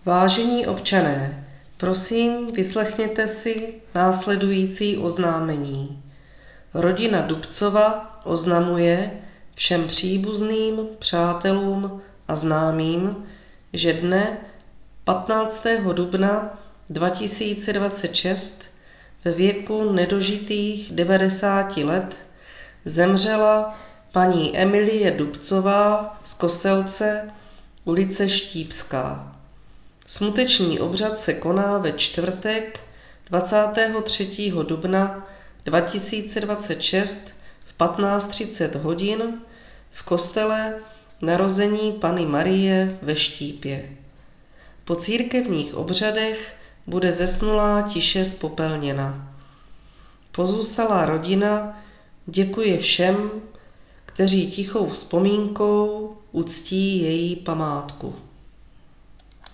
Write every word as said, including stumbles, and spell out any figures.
Vážení občané, prosím, vyslechněte si následující oznámení. Rodina Dubcova oznamuje všem příbuzným, přátelům a známým, že dne patnáctého dubna dva tisíce dvacet šest ve věku nedožitých devadesáti let zemřela paní Emilie Dubcová z Kostelce, ulice Štípská. Smuteční obřad se koná ve čtvrtek dvacátého třetího dubna dva tisíce dvacet šest v patnáct třicet hodin v kostele Narození Panny Marie ve Štípě. Po církevních obřadech bude zesnulá tiše zpopelněna. Pozůstalá rodina děkuje všem, kteří tichou vzpomínkou uctí její památku.